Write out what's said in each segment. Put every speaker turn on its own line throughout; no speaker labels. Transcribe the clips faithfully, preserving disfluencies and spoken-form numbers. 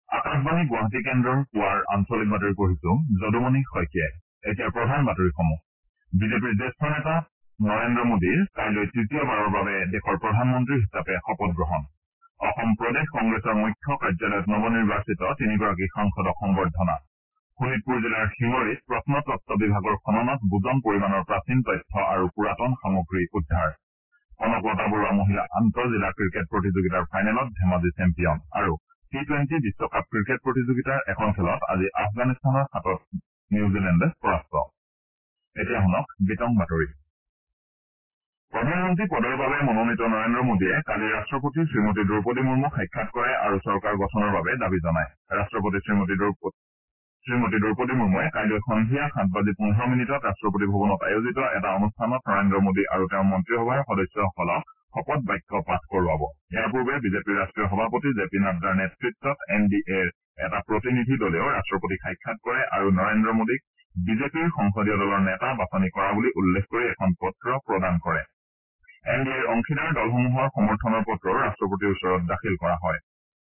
আকাশবাণী গুৱাহাটী কেন্দ্ৰৰ পুৱাৰ আঞ্চলিক বাতৰি পঢ়িছো যদুমণি শইকীয়াই। এতিয়া প্ৰধান বাতৰিসমূহ বিজেপিৰ জ্যেষ্ঠ নেতা নৰেন্দ্ৰ মোদীৰ কাইলৈ তৃতীয়বাৰৰ বাবে দেশৰ প্ৰধানমন্ত্ৰী হিচাপে শপত গ্ৰহণ অসম প্ৰদেশ কংগ্ৰেছৰ মুখ্য কাৰ্যালয়ত নৱনিৰ্বাচিত তিনিগৰাকী সাংসদক সম্বৰ্ধনা শোণিতপুৰ জিলাৰ শিঙৰীত প্ৰত্নতত্ব বিভাগৰ খননত বুজন পৰিমাণৰ প্ৰাচীন তথ্য আৰু পুৰাতন সামগ্ৰী উদ্ধাৰ কনকলতা বৰুৱা মহিলা আন্তঃ জিলা ক্ৰিকেট প্ৰতিযোগিতাৰ ফাইনেলত ধেমাজি চেম্পিয়ন আৰু টি টুৱেণ্টি বিশ্বকাপ ক্ৰিকেট প্ৰতিযোগিতাৰ এখন খেলত আজি আফগানিস্তানৰ হাতত নিউজিলেণ্ডে পৰাস্ত এতিয়া শুনক বিতং বাতৰি প্ৰধানমন্ত্ৰী পদৰ বাবে মনোনীত নৰেন্দ্ৰ মোদীয়ে কালি ৰাষ্ট্ৰপতি শ্ৰীমতী দ্ৰৌপদী মুৰ্মুক সাক্ষাৎ কৰে আৰু চৰকাৰ গঠনৰ বাবে দাবী জনায় ৰাষ্ট্ৰপতি শ্ৰীমতী দ্ৰৌপদী শ্ৰীমতী দ্ৰৌপদী মুৰ্মুৱে কাইলৈ সন্ধিয়া সাত বাজি পোন্ধৰ মিনিটত ৰাষ্ট্ৰপতি ভৱনত আয়োজিত এটা অনুষ্ঠানত নৰেন্দ্ৰ মোদী আৰু তেওঁৰ মন্ত্ৰীসভাৰ সদস্যসকলক শপত বাক্য পাঠ কৰোৱাব ইয়াৰ পূৰ্বে বিজেপিৰ ৰাষ্ট্ৰীয় সভাপতি জে পি নাড্ডাৰ নেতৃত্বত এন ডি এৰ এটা প্ৰতিনিধি দলেও ৰাষ্ট্ৰপতিক সাক্ষাৎ কৰে আৰু নৰেন্দ্ৰ মোদীক বিজেপিৰ সংসদীয় দলৰ নেতা বাছনি কৰা বুলি উল্লেখ কৰি এখন পত্ৰ প্ৰদান কৰে এন ডি এৰ অংশীদাৰ দলসমূহৰ সমৰ্থনৰ পত্ৰও ৰাষ্ট্ৰপতিৰ ওচৰত দাখিল কৰা হয়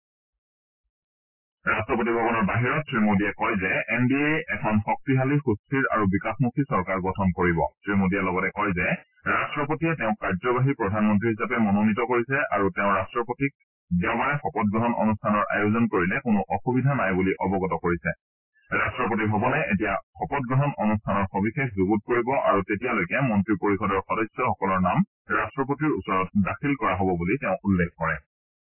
ৰাষ্ট্ৰপতি ভৱনৰ বাহিৰত শ্ৰীমোদীয়ে কয় যে এন ডি এ এখন শক্তিশালী সুস্থিৰ আৰু বিকাশমুখী চৰকাৰ গঠন কৰিব শ্ৰীমোদীয়ে লগতে কয় যে ৰাষ্ট্ৰপতিয়ে তেওঁক কাৰ্যবাহী প্ৰধানমন্ত্ৰী হিচাপে মনোনীত কৰিছে আৰু তেওঁ ৰাষ্ট্ৰপতিক দেওবাৰে শপত গ্ৰহণ অনুষ্ঠানৰ আয়োজন কৰিলে কোনো অসুবিধা নাই বুলি অৱগত কৰিছে ৰাষ্ট্ৰপতি ভৱনে এতিয়া শপত গ্ৰহণ অনুষ্ঠানৰ সবিশেষ যুগুত কৰিব আৰু তেতিয়ালৈকে মন্ত্ৰী পৰিষদৰ সদস্যসকলৰ নাম ৰাষ্ট্ৰপতিৰ ওচৰত দাখিল কৰা হ'ব বুলি তেওঁ উল্লেখ কৰে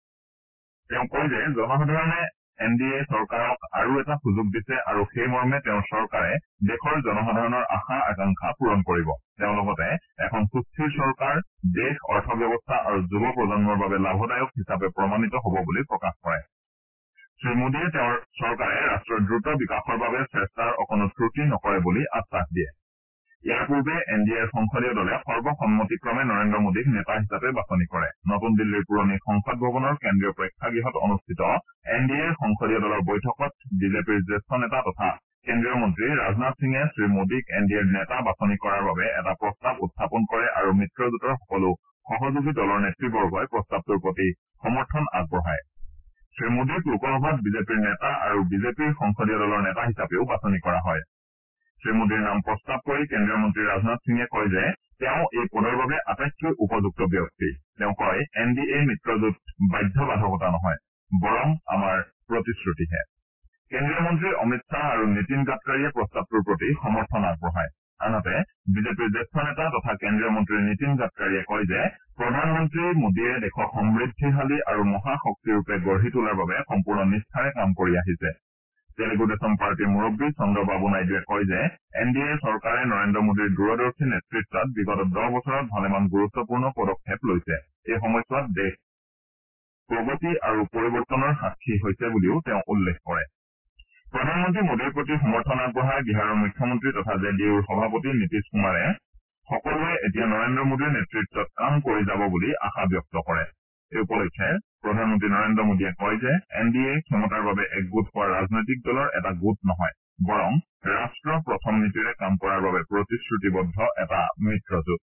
তেওঁ কয় যে জনসাধাৰণে এন ডি এ চৰকাৰক আৰু এটা সুযোগ দিছে আৰু সেই মৰ্মে তেওঁৰ চৰকাৰে দেশৰ জনসাধাৰণৰ আশা আকাংক্ষা পূৰণ কৰিব তেওঁ লগতে এখন সুস্থিৰ চৰকাৰ দেশ অৰ্থব্যৱস্থা আৰু যুৱ প্ৰজন্মৰ বাবে লাভদায়ক হিচাপে প্ৰমাণিত হ'ব বুলি প্ৰকাশ কৰে শ্ৰীমোদীয়ে তেওঁৰ চৰকাৰে ৰাষ্ট্ৰৰ দ্ৰুত বিকাশৰ বাবে চেষ্টাৰ অকণো ত্ৰুটি নকৰে বুলি আশ্বাস দিয়ে ইয়াৰ পূৰ্বে এন ডি এৰ সংসদীয় দলে সৰ্বসন্মতিক্ৰমে নৰেন্দ্ৰ মোদীক নেতা হিচাপে বাছনি কৰে নতুন দিল্লীৰ পুৰণি সংসদ ভৱনৰ কেন্দ্ৰীয় প্ৰেক্ষাগৃহত অনুষ্ঠিত এন ডি এৰ সংসদীয় দলৰ বৈঠকত বিজেপিৰ জ্যেষ্ঠ নেতা তথা কেন্দ্ৰীয় মন্ত্ৰী ৰাজনাথ সিঙে শ্ৰীমোদীক এন ডি এৰ নেতা বাছনি কৰাৰ বাবে এটা প্ৰস্তাৱ উত্থাপন কৰে আৰু মিত্ৰজোঁটৰ সকলো সহযোগী দলৰ নেতৃবৰ্গই প্ৰস্তাৱটোৰ প্ৰতি সমৰ্থন আগবঢ়ায় শ্ৰীমোদীক লোকসভাত বিজেপিৰ নেতা আৰু বিজেপিৰ সংসদীয় দলৰ নেতা হিচাপেও বাছনি কৰা হয় শ্ৰীমোদীৰ নাম প্ৰস্তাৱ কৰি কেন্দ্ৰীয় মন্ত্ৰী ৰাজনাথ সিঙে কয় যে তেওঁ এই পদৰ বাবে আটাইতকৈ উপযুক্ত ব্যক্তি তেওঁ কয় এন ডি এ মিত্ৰজোঁট বাধ্যবাধকতা নহয় বৰং আমাৰ প্ৰতিশ্ৰুতিহে কেন্দ্ৰীয় মন্ত্ৰী অমিত শ্বাহ আৰু নীতিন গাডকাৰীয়ে প্ৰস্তাৱটোৰ প্ৰতি সমৰ্থন আগবঢ়ায় আনহাতে বিজেপিৰ জ্যেষ্ঠ নেতা তথা কেন্দ্ৰীয় মন্ত্ৰী নীতিন গাডকাৰীয়ে কয় যে প্ৰধানমন্ত্ৰী মোদীয়ে দেশক সমৃদ্ধিশালী আৰু মহাশক্তিৰূপে গঢ়ি তোলাৰ বাবে সম্পূৰ্ণ নিষ্ঠাৰে কাম কৰি আহিছে তেলেগু দেশম পাৰ্টীৰ মুৰববী চন্দ্ৰবাবু নাইডুৱে কয় যে এন ডি এ চৰকাৰে নৰেন্দ্ৰ মোদীৰ দূৰদৰ্শী নেতৃত্বত বিগত দহ বছৰত ভালেমান গুৰুত্বপূৰ্ণ পদক্ষেপ লৈছে এই সময়ছোৱাত দেশ প্ৰগতি আৰু পৰিৱৰ্তনৰ সাক্ষী হৈছে বুলিও তেওঁ উল্লেখ কৰে প্ৰধানমন্ত্ৰী মোদীৰ প্ৰতি সমৰ্থন আগবঢ়াই বিহাৰৰ মুখ্যমন্ত্ৰী তথা জে ডি ইউৰ সভাপতি নীতিশ কুমাৰে সকলোৱে এতিয়া নৰেন্দ্ৰ মোদীৰ নেতৃত্বত কাম কৰি যাব বুলি আশা ব্যক্ত কৰে এই উপলক্ষে প্ৰধানমন্ত্ৰী নৰেন্দ্ৰ মোদীয়ে কয় যে এন ডি এ ক্ষমতাৰ বাবে একগোট হোৱা ৰাজনৈতিক দলৰ এটা গোট নহয় বৰং ৰাষ্ট্ৰ প্ৰথম নীতিৰে কাম কৰাৰ বাবে প্ৰতিশ্ৰুতিবদ্ধ এটা মিত্ৰজোঁট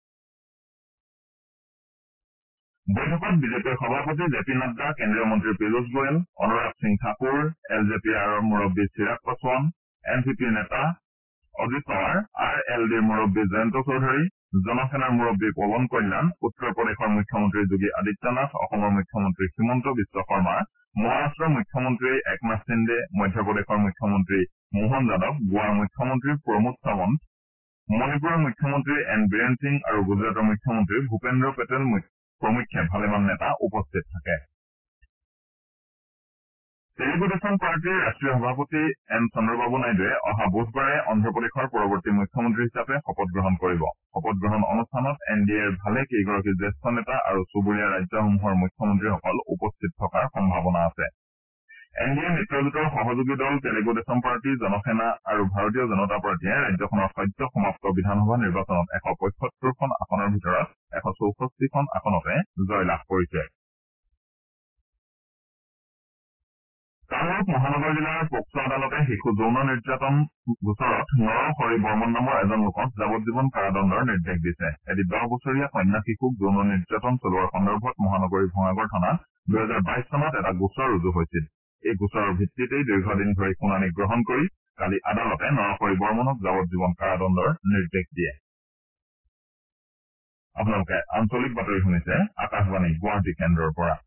বৈঠকত বিজেপিৰ সভাপতি জে পি নাড্ডা কেন্দ্ৰীয় মন্ত্ৰী Piyush Goyal Anurag Singh Thakur L J P আৰৰ মুৰববী চিৰাগ পাছোৱান এন চি পিৰ নেতা অজিত পাৱাৰ আৰ এল ডিৰ মুৰববী জয়ন্ত চৌধুৰী জনসেনাৰ মুৰববী পৱন কল্যাণ উত্তৰ প্ৰদেশৰ মুখ্যমন্ত্ৰী যোগী আদিত্যনাথ অসমৰ মুখ্যমন্ত্ৰী হিমন্ত বিশ্ব শৰ্মা মহাৰাষ্ট্ৰৰ মুখ্যমন্ত্ৰী একনাথ সিন্দে মধ্যপ্ৰদেশৰ মুখ্যমন্ত্ৰী মোহন যাদৱ গোৱাৰ মুখ্যমন্ত্ৰী প্ৰমোদ সাৱন্ত মণিপুৰৰ মুখ্যমন্ত্ৰী এন বীৰেন সিং আৰু গুজৰাটৰ মুখ্যমন্ত্ৰী ভূপেন্দ্ৰ পেটেল প্ৰমুখ্যে ভালেমান নেতা উপস্থিত থাকে তেলেগু দেশম পাৰ্টীৰ ৰাষ্ট্ৰীয় সভাপতি এন চন্দ্ৰবাবু নাইডুৱে অহা বুধবাৰে অন্ধ্ৰপ্ৰদেশৰ পৰৱৰ্তী মুখ্যমন্ত্ৰী হিচাপে শপত গ্ৰহণ কৰিব শপত গ্ৰহণ অনুষ্ঠানত এন ডি এৰ ভালে কেইগৰাকী জ্যেষ্ঠ নেতা আৰু চুবুৰীয়া ৰাজ্যসমূহৰ মুখ্যমন্ত্ৰীসকল উপস্থিত থকাৰ সম্ভাৱনা আছে এন ডি এ মিত্ৰজোঁটৰ সহযোগী দল তেলেগু দেশম পাৰ্টী জনসেনা আৰু ভাৰতীয় জনতা পাৰ্টীয়ে ৰাজ্যখনৰ সদ্য সমাপ্ত বিধানসভা নিৰ্বাচনত এশ পঁয়সত্তৰখন আসনৰ ভিতৰত এশ চৌষষ্ঠিখন আসনতে জয়লাভ কৰিছে কামৰূপ মহানগৰ জিলাৰ পক্সো আদালতে শিশু যৌন নিৰ্যাতন গোচৰত নৰ হৰি বৰ্মন নামৰ এজন লোকক যাৱজ্জীৱন কাৰাদণ্ডৰ নিৰ্দেশ দিছে এটি দহ বছৰীয়া কন্যা শিশুক যৌন নিৰ্যাতন চলোৱাৰ সন্দৰ্ভত মহানগৰীৰ ভঙাগড় থানাত দুহেজাৰ বাইশ চনত এটা গোচৰ ৰুজু হৈছিল এই গোচৰৰ ভিত্তিতেই দীৰ্ঘদিন ধৰি শুনানি গ্ৰহণ কৰি কালি আদালতে নৰহৰি বৰ্মনক যাৱজ্জীৱন কাৰাদণ্ডৰ নিৰ্দেশ দিয়ে আপোনালোকে আঞ্চলিক বাতৰি শুনিছে আকাশবাণী গুৱাহাটী কেন্দ্ৰৰ পৰা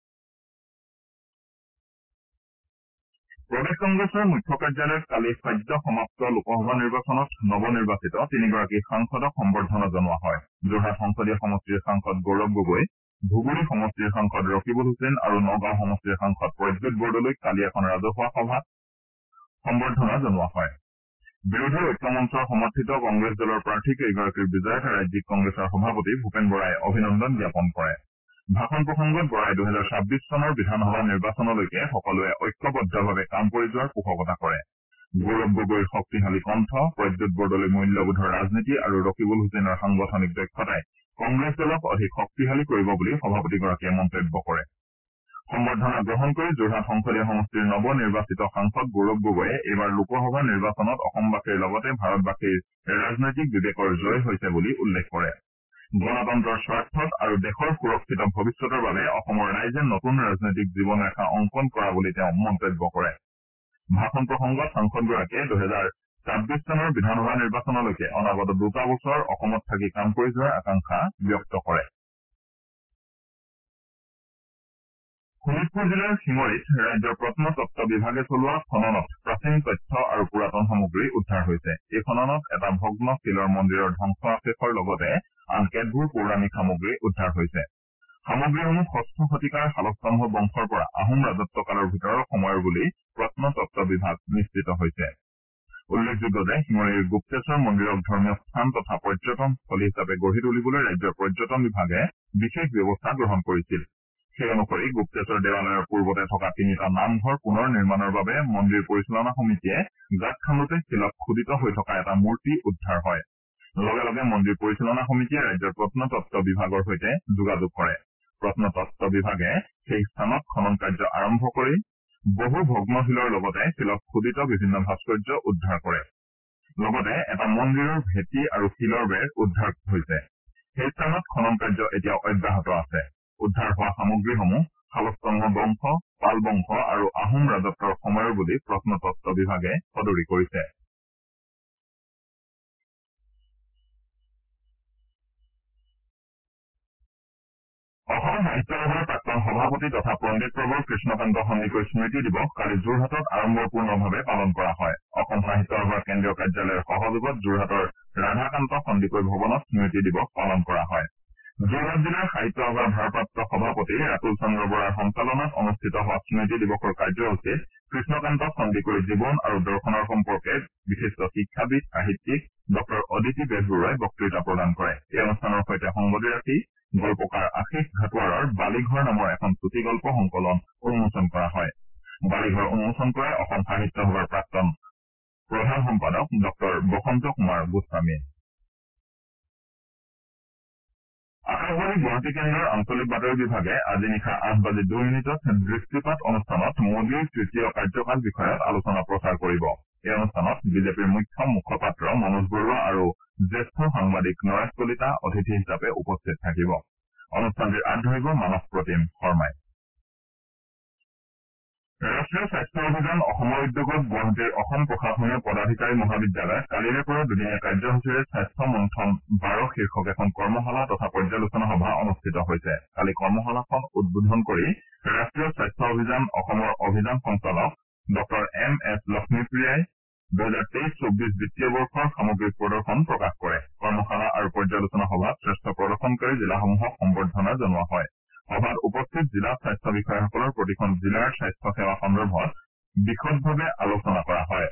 প্ৰদেশ কংগ্ৰেছৰ মুখ্য কাৰ্যালয়ত কালি সদ্য সমাপ্ত লোকসভা নিৰ্বাচনত নৱনিৰ্বাচিত তিনিগৰাকী সাংসদক সম্বৰ্ধনা জনোৱা হয় যোৰহাট সংসদীয় সমষ্টিৰ সাংসদ গৌৰৱ গগৈ ধুবুৰী সমষ্টিৰ সাংসদ ৰকিবুল হুছেইন আৰু নগাঁও সমষ্টিৰ সাংসদ প্ৰদ্যুৎ বৰদলৈক কালি এখন ৰাজহুৱা সভাত সম্বৰ্ধনা জনোৱা হয় বিৰোধী ঐক্যমঞ্চৰ সমৰ্থিত কংগ্ৰেছ দলৰ প্ৰাৰ্থী কেইগৰাকীৰ বিজয়ত ৰাজ্যিক কংগ্ৰেছৰ সভাপতি ভূপেন বৰাই অভিনন্দন জ্ঞাপন কৰে ভাষণ প্ৰসংগত বৰাই দুহেজাৰ ছাব্বিছ চনৰ বিধানসভা নিৰ্বাচনলৈকে সকলোৱে ঐক্যবদ্ধভাৱে কাম কৰি যোৱাৰ পোষকতা কৰে গৌৰৱ গগৈৰ শক্তিশালী কণ্ঠ প্ৰদ্যুৎ বৰদলৈ মূল্যবোধৰ ৰাজনীতি আৰু ৰকিবুল হুছেইনৰ সাংগঠনিক দক্ষতাই কংগ্ৰেছ দলক অধিক শক্তিশালী কৰিব বুলি সভাপতিগৰাকীয়ে মন্তব্য কৰে সম্বৰ্ধনা গ্ৰহণ কৰি যোৰহাট সংসদীয় সমষ্টিৰ নৱ নিৰ্বাচিত সাংসদ গৌৰৱ গগৈয়ে এইবাৰ লোকসভা নিৰ্বাচনত অসমবাসীৰ লগতে ভাৰতবাসীৰ ৰাজনৈতিক বিবেকৰ জয় হৈছে বুলি উল্লেখ কৰে গণতন্ত্ৰৰ স্বাৰ্থত আৰু দেশৰ সুৰক্ষিত ভৱিষ্যতৰ বাবে অসমৰ ৰাইজে নতুন ৰাজনৈতিক জীৱনৰেখা অংকন কৰা বুলি তেওঁ মন্তব্য কৰে ভাষণ প্ৰসংগত সাংসদগৰাকীয়ে দুহেজাৰ ছাব্বিছ চনৰ বিধানসভা নিৰ্বাচনলৈকে অনাগত দুটা বছৰ অসমত থাকি কাম কৰি যোৱাৰ আকাংক্ষা ব্যক্ত কৰে শোণিতপুৰ জিলাৰ শিঙৰিত ৰাজ্যৰ প্ৰত্নতত্ব বিভাগে চলোৱা খননত প্ৰাচীন তথ্য আৰু পুৰাতন সামগ্ৰী উদ্ধাৰ হৈছে এই খননত এটা ভগ্ন শিলৰ মন্দিৰৰ ধ্বংসাৱশেষৰ লগতে আন কেতবোৰ পৌৰাণিক সামগ্ৰী উদ্ধাৰ হৈছে সামগ্ৰীসমূহ ষষ্ঠ শতিকাৰ শালস্তম্ভ বংশৰ পৰা আহোম ৰাজত্বকালৰ ভিতৰৰ সময়ৰ বুলি প্ৰত্নতত্ব বিভাগ নিশ্চিত হৈছে উল্লেখযোগ্য যে শিঙৰিৰ গুপ্তেশ্বৰ মন্দিৰক ধৰ্মীয় স্থান তথা পৰ্যটনস্থলী হিচাপে গঢ়ি তুলিবলৈ ৰাজ্যৰ পৰ্যটন বিভাগে বিশেষ ব্যৱস্থা গ্ৰহণ কৰিছিল সেই অনুসৰি গুপ্তেশ্বৰ দেৱালয়ৰ পূৰ্বতে থকা তিনিটা নামঘৰ পুনৰ নিৰ্মাণৰ বাবে মন্দিৰ পৰিচালনা সমিতিয়ে গাঁত খান্দোতে শিলত খোদিত হৈ থকা এটা মূৰ্তি উদ্ধাৰ হয় লগে লগে মন্দিৰ পৰিচালনা সমিতিয়ে ৰাজ্যৰ প্ৰত্নতত্ব বিভাগৰ সৈতে যোগাযোগ কৰে প্ৰত্নতত্ব বিভাগে সেই স্থানত খনন কাৰ্য আৰম্ভ কৰি বহু ভগ্নশিলৰ লগতে শিলত খোদিত বিভিন্ন ভাস্কৰ্য উদ্ধাৰ কৰে লগতে এটা মন্দিৰৰ ভেটি আৰু শিলৰ বেৰ উদ্ধাৰ হৈছে সেই স্থানত খনন কাৰ্য এতিয়াও অব্যাহত আছে উদ্ধাৰ হোৱা সামগ্ৰীসমূহ শালস্তম্ভ বংশ পাল বংশ আৰু আহোম ৰাজত্বৰ সময়ৰ বুলি প্ৰত্নতত্ব বিভাগে সদৰি কৰিছে অসম সাহিত্য সভাৰ প্ৰাক্তন সভাপতি তথা পণ্ডিত প্ৰভু কৃষ্ণকান্ত সন্দিকৈ স্মৃতি দিৱস কালি যোৰহাটত আড়ম্বৰপূৰ্ণভাৱে পালন কৰা হয় অসম সাহিত্য সভাৰ কেন্দ্ৰীয় কাৰ্যালয়ৰ সহযোগত যোৰহাটৰ ৰাধাকান্ত সন্দিকৈ ভৱনত স্মৃতি দিৱস পালন কৰা হয় যোৰহাট জিলাৰ সাহিত্য সভাৰ ভাৰপ্ৰাপ্ত সভাপতি ৰাতুল চন্দ্ৰ বৰাৰ সঞ্চালনাত অনুষ্ঠিত হোৱা স্মৃতি দিৱসৰ কাৰ্যসূচীত কৃষ্ণকান্ত সন্দিকৈৰ জীৱন আৰু দৰ্শনৰ সম্পৰ্কে বিশিষ্ট শিক্ষাবিদ সাহিত্যিক ডঃ অদিতি বেজবৰুৱাই বক্তৃতা প্ৰদান কৰে এই অনুষ্ঠানৰ সৈতে সংগতি ৰাখি গল্পকাৰ আশীষ ঘাটোৱাৰৰ বালিঘৰ নামৰ এখন চুটিগল্প সংকলন উন্মোচন কৰা হয় বালিঘৰ উন্মোচন কৰে অসম সাহিত্য সভাৰ প্ৰাক্তন প্ৰধান সম্পাদক ডঃ বসন্ত কুমাৰ গোস্বামীয়ে আকাশবাণী গুৱাহাটী কেন্দ্ৰৰ আঞ্চলিক বাতৰি বিভাগে আজি নিশা আঠ বাজি দুই মিনিটত দৃষ্টিপাত অনুষ্ঠানত মোদীৰ তৃতীয় কাৰ্যকাল বিষয়ত আলোচনা প্ৰচাৰ কৰিব এই অনুষ্ঠানত বিজেপিৰ মুখ্য মুখপাত্ৰ মনোজ বৰুৱা আৰু জ্যেষ্ঠ সাংবাদিক নৰেশ কলিতা অতিথি হিচাপে উপস্থিত থাকিব অনুষ্ঠানটিৰ আঁত ধৰিব মানস প্ৰতিম শৰ্মাই ৰাষ্ট্ৰীয় স্বাস্থ্য অভিযান অসমৰ উদ্যোগত গুৱাহাটীৰ অসম প্ৰশাসনীয় পদাধিকাৰী মহাবিদ্যালয়ত কালিৰে পৰা দুদিনীয়া কাৰ্যসূচীৰে স্বাস্থ্য মন্থন বাৰ শীৰ্ষক এখন কৰ্মশালা তথা পৰ্যালোচনা সভা অনুষ্ঠিত হৈছে কালি কৰ্মশালাখন উদ্বোধন কৰি ৰাষ্ট্ৰীয় স্বাস্থ্য অভিযান অসমৰ অভিযান সঞ্চালক ডঃ এম এছ লক্ষ্মীপ্ৰিয়াই দুহেজাৰ তেইছ চৌব্বিছ বিত্তীয় বৰ্ষৰ সামগ্ৰিক প্ৰদৰ্শন প্ৰকাশ কৰে কৰ্মশালা আৰু পৰ্যালোচনা সভাত শ্ৰেষ্ঠ প্ৰদৰ্শনকাৰী জিলাসমূহক সম্বৰ্ধনা জনোৱা হয় সভাত উপস্থিত জিলা স্বাস্থ্য বিষয়াসকলৰ প্ৰতিখন জিলাৰ স্বাস্থ্য সেৱা সন্দৰ্ভত বিশদভাৱে আলোচনা কৰা হয়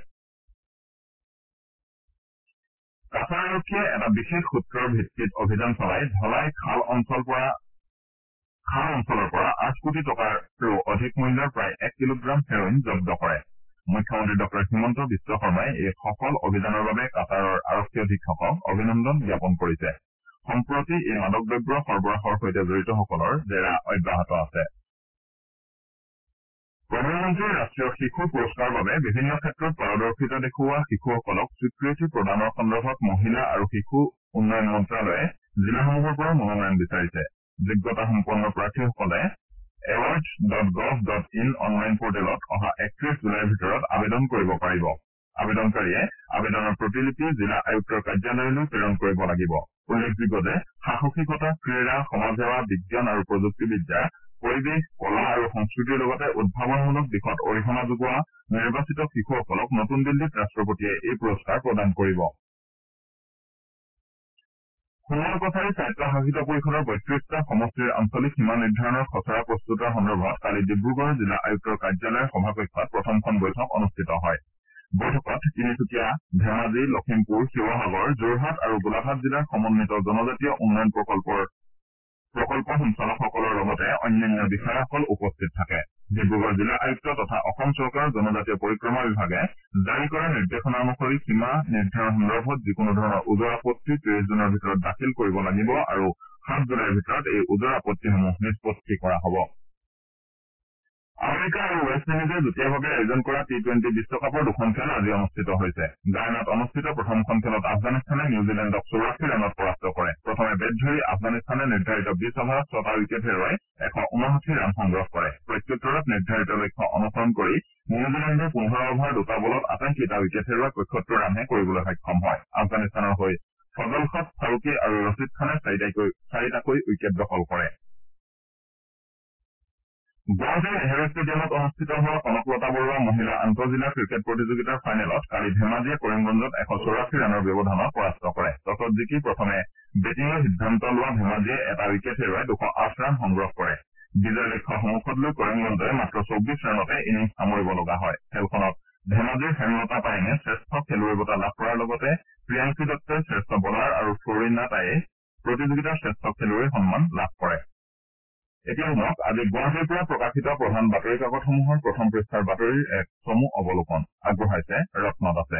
কাছাৰ আৰক্ষীয়ে এটা বিশেষ সূত্ৰৰ ভিত্তিত অভিযান চলাই ধলাই খাল অঞ্চলৰ পৰা খাল অঞ্চলৰ পৰা আঠ কোটি টকাৰো অধিক মূল্যৰ প্ৰায় এক কিলোগ্ৰাম হেৰইন জব্দ কৰে মুখ্যমন্ত্ৰী ডঃ হিমন্ত বিশ্ব শৰ্মাই এই সফল অভিযানৰ বাবে কাছাৰৰ আৰক্ষী অধীক্ষকক অভিনন্দন জ্ঞাপন কৰিছে সম্প্ৰতি এই মাদক দ্ৰব্য সৰবৰাহৰ সৈতে জড়িতসকলৰ জেৰা অব্যাহত আছে প্ৰধানমন্ত্ৰীৰ ৰাষ্ট্ৰীয় শিশু পুৰস্কাৰৰ বাবে বিভিন্ন ক্ষেত্ৰত পাৰদৰ্শিতা দেখুওৱা শিশুসকলক স্বীকৃতি প্ৰদানৰ সন্দৰ্ভত মহিলা আৰু শিশু উন্নয়ন মন্ত্ৰালয়ে জিলাসমূহৰ পৰা মনোনয়ন বিচাৰিছে যোগ্যতাসম্পন্ন প্ৰাৰ্থীসকলে awards dot gov dot in online পৰ্টেলত অহা একত্ৰিশ জুলাইৰ ভিতৰত আবেদন কৰিব পাৰিব আবেদনকাৰীয়ে আবেদনৰ প্ৰতিলিপি জিলা আয়ুক্তৰ কাৰ্যালয়লৈ প্ৰেৰণ কৰিব লাগিব উল্লেখযোগ্য যে সাহসিকতা ক্ৰীড়া সমাজসেৱা বিজ্ঞান আৰু প্ৰযুক্তিবিদ্যা পৰিৱেশ কলা আৰু সংস্কৃতিৰ লগতে উদ্ভাৱনমূলক দিশত অৰিহণা যোগোৱা নিৰ্বাচিত শিশুসকলক নতুন দিল্লীত ৰাষ্ট্ৰপতিয়ে এই পুৰস্কাৰ প্ৰদান কৰিব সোণোৱাল কছাৰী স্বায়ত্তশাসিত পৰিষদৰ বত্ৰিশটা সমষ্টিৰ আঞ্চলিক সীমা নিৰ্ধাৰণৰ খচৰা প্ৰস্তুতৰ সন্দৰ্ভত কালি ডিব্ৰুগড় জিলা আয়ুক্তৰ কাৰ্যালয়ৰ সভাকক্ষত প্ৰথমখন বৈঠক অনুষ্ঠিত হয় বৈঠকত তিনিচুকীয়া ধেমাজি লখিমপুৰ শিৱসাগৰ যোৰহাট আৰু গোলাঘাট জিলাৰ সমন্বিত জনজাতীয় উন্নয়ন প্ৰকল্পৰ প্ৰকল্প সঞ্চালকসকলৰ লগতে অন্যান্য বিষয়াসকল উপস্থিত থাকে ডিব্ৰুগড় জিলা আয়ুক্ত তথা অসম চৰকাৰৰ জনজাতীয় পৰিক্ৰমা বিভাগে জাৰি কৰা নিৰ্দেশনা অনুসৰি সীমা নিৰ্ধাৰণ সন্দৰ্ভত যিকোনো ধৰণৰ ওজৰ আপত্তি ত্ৰিশ জুনৰ ভিতৰত দাখিল কৰিব লাগিব আৰু সাত জুলাইৰ ভিতৰত এই ওজৰ আপত্তিসমূহ নিষ্পত্তি কৰা হ'ব আমেৰিকা আৰু ৱেষ্ট ইণ্ডিজে যুটীয়াভাৱে আয়োজন কৰা টি টুৱেণ্টি বিশ্বকাপৰ দুখন খেল আজি অনুষ্ঠিত হৈছে গায়ানাত অনুষ্ঠিত প্ৰথমখন খেলত আফগানিস্তানে নিউজিলেণ্ডক চৌৰাশী ৰানত পৰাস্ত কৰে প্ৰথমে বেট ধৰি আফগানিস্তানে নিৰ্ধাৰিত বিশ অভাৰত ছটা উইকেট হেৰুৱাই এশ ঊনষাঠি ৰান সংগ্ৰহ কৰে প্ৰত্যুত্তৰত নিৰ্ধাৰিত লক্ষ্য অনুসৰণ কৰি নিউজিলেণ্ডে পোন্ধৰ অভাৰ দুটা বলত আটাইকেইটা উইকেট হেৰুৱাই পঁয়সত্তৰ ৰানহে কৰিবলৈ সক্ষম হয় আফগানিস্তানৰ হৈ ফজল হক ফাৰুকী আৰু ৰছিদ খানে চাৰিটাকৈ চাৰিটাকৈ উইকেট দখল কৰে গুৱাহাটীৰ নেহৰু ষ্টেডিয়ামত অনুষ্ঠিত হোৱা কনকলতা বৰুৱা মহিলা আন্তঃজিলা ক্ৰিকেট প্ৰতিযোগিতাৰ ফাইনেলত কালি ধেমাজিয়ে কৰিমগঞ্জত এশ চৌৰাশী ৰানৰ ব্যৱধানত পৰাস্ত কৰে টছত জিকি প্ৰথমে বেটিঙৰ সিদ্ধান্ত লোৱা ধেমাজিয়ে এটা উইকেট হেৰুৱাই দুশ আঠ ৰান সংগ্ৰহ কৰে বিজয় লক্ষ্য সন্মুখত লৈ কৰিমগঞ্জে মাত্ৰ চৌব্বিছ ৰানতে ইনিংছ সামৰিব লগা হয় খেলখনত ধেমাজিৰ হেমলতা পাইনে শ্ৰেষ্ঠ খেলুৱৈ বঁটা লাভ কৰাৰ লগতে প্ৰিয়াংশী দত্তই শ্ৰেষ্ঠ বলাৰ আৰু ফ্লৰিনা টায়ে প্ৰতিযোগিতাৰ শ্ৰেষ্ঠ খেলুৱৈৰ সন্মান লাভ কৰে এতিয়া শুনক আজি গুৱাহাটীৰ পৰা প্ৰকাশিত প্ৰধান বাতৰি কাকতসমূহৰ প্ৰথম পৃষ্ঠাৰ বাতৰিৰ এক চমু অৱলোকন আগবঢ়াইছে ৰত্ন দাসে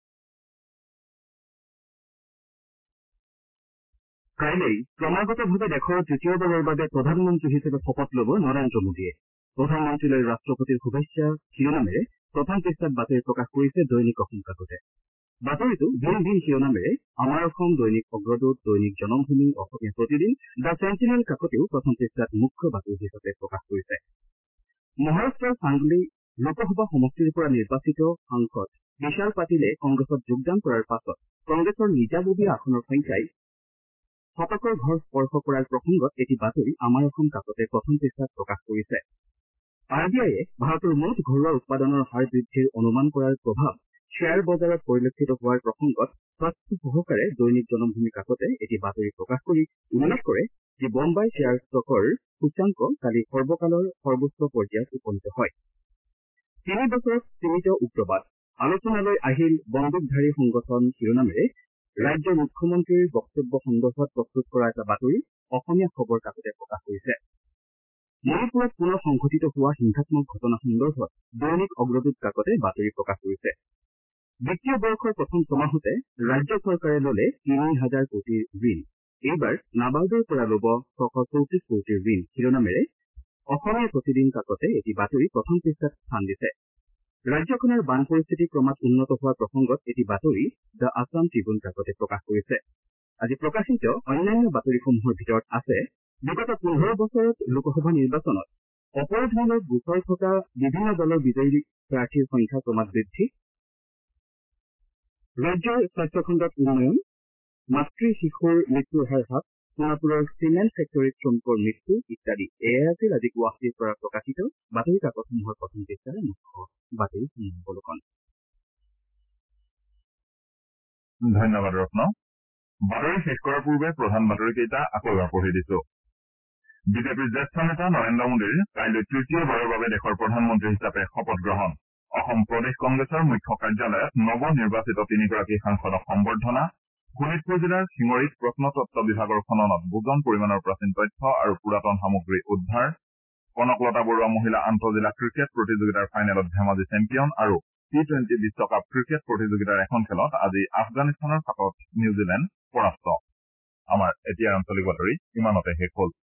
কাইলৈ ক্ৰমাগতভাৱে দেশৰ তৃতীয়বাৰৰ বাবে প্ৰধানমন্ত্ৰী হিচাপে শপত ল'ব নৰেন্দ্ৰ মোদীয়ে প্ৰধানমন্ত্ৰীলৈ ৰাষ্ট্ৰপতিৰ শুভেচ্ছা শিৰোনামেৰে প্ৰথম পৃষ্ঠাত বাতৰি প্ৰকাশ কৰিছে দৈনিক অসম কাকতে বাতৰিটো ভিন ভিন শিৰোনামেৰে আমাৰ অসম দৈনিক অগ্ৰদূত দৈনিক জনমভূমি অসমীয়া প্ৰতিদিন দ্য চেণ্টিনেল কাকতেও প্ৰথম পৃষ্ঠাত মুখ্য বাতৰি হিচাপে প্ৰকাশ কৰিছে মহাৰাষ্ট্ৰৰ চাংলি লোকসভা সমষ্টিৰ পৰা নিৰ্বাচিত সাংসদ বিশাল পাটিলে কংগ্ৰেছত যোগদান কৰাৰ পাছত কংগ্ৰেছৰ নিজাববীয়া আসনৰ সংখ্যাই শতকৰ ঘৰ স্পৰ্শ কৰাৰ প্ৰসংগত এটি বাতৰি আমাৰ অসম কাকতে প্ৰথম পৃষ্ঠাত প্ৰকাশ কৰিছে আৰ বি আইয়ে ভাৰতৰ মুঠ ঘৰুৱা উৎপাদনৰ হাৰ বৃদ্ধিৰ অনুমান কৰাৰ প্ৰভাৱ শ্বেয়াৰ বজাৰত পৰিলক্ষিত হোৱাৰ প্ৰসংগত তথ্য সহকাৰে দৈনিক জনমভূমি কাকতে এটি বাতৰি প্ৰকাশ কৰি উল্লেখ কৰে যে বম্বাই শ্বেয়াৰ ষ্টকৰ সূচাংক কালি সৰ্বকালৰ সৰ্বোচ্চ পৰ্যায়ত উপনীত হয় তিনি বছৰত সীমিত উগ্ৰবাদ আলোচনালৈ আহিল বন্দুকধাৰী সংগঠন শিৰোনামেৰে ৰাজ্যৰ মুখ্যমন্ত্ৰীৰ বক্তব্য সন্দৰ্ভত প্ৰস্তুত কৰা এটা বাতৰি অসমীয়া খবৰ কাকতে প্ৰকাশ কৰিছে মণিপুৰত পুনৰ সংঘটিত হোৱা হিংসাত্মক ঘটনা সন্দৰ্ভত দৈনিক অগ্ৰদূত কাকতে বাতৰি প্ৰকাশ কৰিছে বিত্তীয় বৰ্ষৰ প্ৰথম ছমাহতে ৰাজ্য চৰকাৰে ললে তিনি হাজাৰ কোটিৰ ঋণ এইবাৰ নাবাৰ্ডৰ পৰা ল'ব ছশ চৌত্ৰিশ কোটিৰ ঋণ শিৰোনামেৰে অসমীয়া প্ৰতিদিন কাকতে এটি বাতৰি প্ৰথম পৃষ্ঠাত স্থান দিছে ৰাজ্যখনৰ বান পৰিস্থিতি ক্ৰমাৎ উন্নত হোৱাৰ প্ৰসংগত এটি বাতৰি দ্য আছাম ট্ৰিবিউন কাকতে প্ৰকাশ কৰিছে আজি প্ৰকাশিত অন্যান্য বাতৰিসমূহৰ ভিতৰত আছে বিগত পোন্ধৰ বছৰত লোকসভা নিৰ্বাচনত অপৰাধমূলক গোচৰ থকা বিভিন্ন দলৰ বিজয়ী প্ৰাৰ্থীৰ সংখ্যা ক্ৰমাৎ বৃদ্ধি ৰাজ্যৰ স্বাস্থ্যখণ্ডত উন্নয়ন মাতৃ শিশুৰ মৃত্যুৰ হাৰ হ্ৰাস সোণাপুৰৰ চিমেণ্ট ফেক্টৰীত শ্ৰমিকৰ মৃত্যু ইত্যাদি এয়াই আছিল আজি গুৱাহাটীৰ পৰা প্ৰকাশিত বাতৰি কাকতসমূহৰ প্ৰথম পৃষ্ঠাৰ মুখ্য বাতৰি অৱলোকন
ধন্যবাদ ৰত্ন বাতৰি শেষ কৰাৰ পূৰ্বে প্ৰধান বাতৰিকেইটা আকৌ এবাৰ পঢ়ি দিছো বিজেপিৰ জ্যেষ্ঠ নেতা নৰেন্দ্ৰ মোদীৰ কাইলৈ তৃতীয়বাৰৰ বাবে দেশৰ প্ৰধানমন্ত্ৰী হিচাপে শপত গ্ৰহণ অসম প্ৰদেশ কংগ্ৰেছৰ মুখ্য কাৰ্যালয়ত নৱ নিৰ্বাচিত তিনিগৰাকী সাংসদক সম্বৰ্ধনা শোণিতপুৰ জিলাৰ শিঙৰিত প্ৰত্নতত্ব বিভাগৰ খননত বুজন পৰিমাণৰ প্ৰাচীন তথ্য আৰু পুৰাতন সামগ্ৰী উদ্ধাৰ কনকলতা বৰুৱা মহিলা আন্তঃজিলা ক্ৰিকেট প্ৰতিযোগিতাৰ ফাইনেলত ধেমাজি চেম্পিয়ন আৰু টি টুৱেণ্টি বিশ্বকাপ ক্ৰিকেট প্ৰতিযোগিতাৰ এখন খেলত আজি আফগানিস্তানৰ হাতত নিউজিলেণ্ড পৰাস্ত আমাৰ এতিয়াৰ আঞ্চলিক বাতৰি ইমানতে শেষ হ'ল